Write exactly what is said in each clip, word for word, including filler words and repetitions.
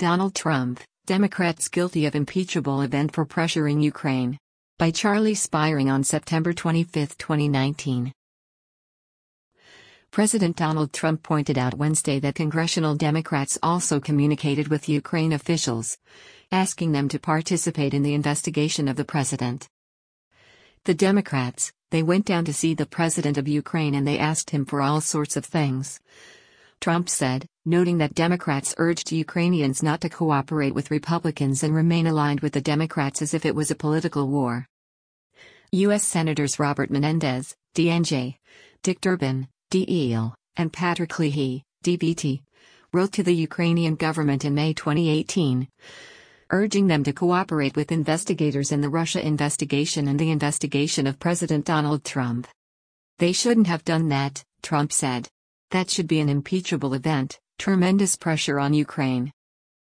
Donald Trump, Democrats guilty of impeachable event for pressuring Ukraine. By Charlie Spiring on September twenty-fifth, twenty nineteen. President Donald Trump pointed out Wednesday that congressional Democrats also communicated with Ukraine officials, asking them to participate in the investigation of the president. The Democrats, they went down to see the president of Ukraine and they asked him for all sorts of things, Trump said, noting that Democrats urged Ukrainians not to cooperate with Republicans and remain aligned with the Democrats as if it was a political war. U S Senators Robert Menendez, D N J, Dick Durbin, D E L, and Patrick Leahy, D B T, wrote to the Ukrainian government in May twenty eighteen, urging them to cooperate with investigators in the Russia investigation and the investigation of President Donald Trump. They shouldn't have done that, Trump said. That should be an impeachable event, tremendous pressure on Ukraine.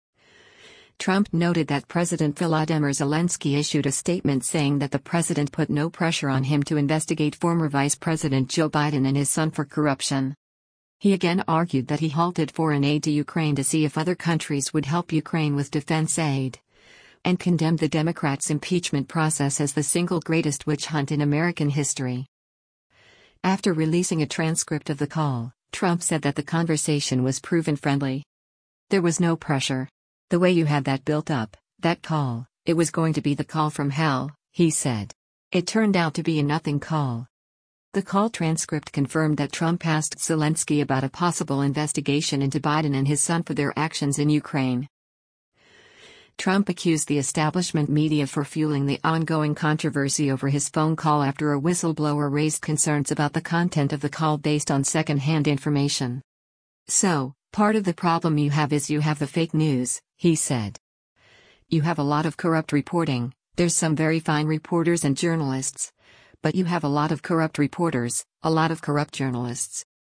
Trump noted that President Volodymyr Zelensky issued a statement saying that the president put no pressure on him to investigate former Vice President Joe Biden and his son for corruption. He again argued that he halted foreign aid to Ukraine to see if other countries would help Ukraine with defense aid, and condemned the Democrats' impeachment process as the single greatest witch hunt in American history. After releasing a transcript of the call, Trump said that the conversation was proven friendly. There was no pressure. The way you had that built up, that call, it was going to be the call from hell, he said. It turned out to be a nothing call. The call transcript confirmed that Trump asked Zelensky about a possible investigation into Biden and his son for their actions in Ukraine. Trump accused the establishment media for fueling the ongoing controversy over his phone call after a whistleblower raised concerns about the content of the call based on second-hand information. So, part of the problem you have is you have the fake news, he said. You have a lot of corrupt reporting, there's some very fine reporters and journalists. But you have a lot of corrupt reporters, a lot of corrupt journalists.